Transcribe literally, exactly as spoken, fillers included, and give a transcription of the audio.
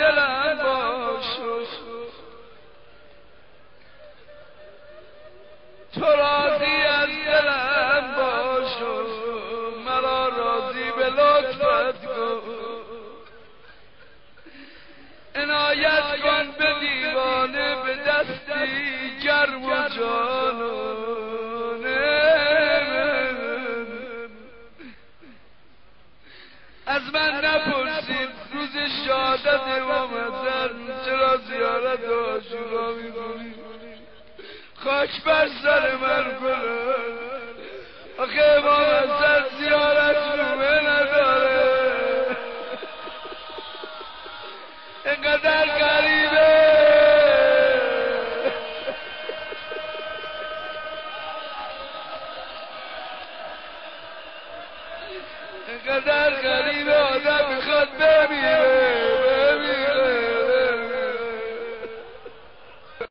دلم باش، تو راضی از دلم باش، مرا راضی به لطفت کن. عنایت کن به دیوانه به دستی گرم و جانانه. از من نپرسید روز شهادت امام حسن چرا زیارت عاشورا میکنی، خاک بر سر من کنن. آخه امام حسن زیارت رومه نداره، اینقدر غریبه، اینقدر غریبه آدم میخواد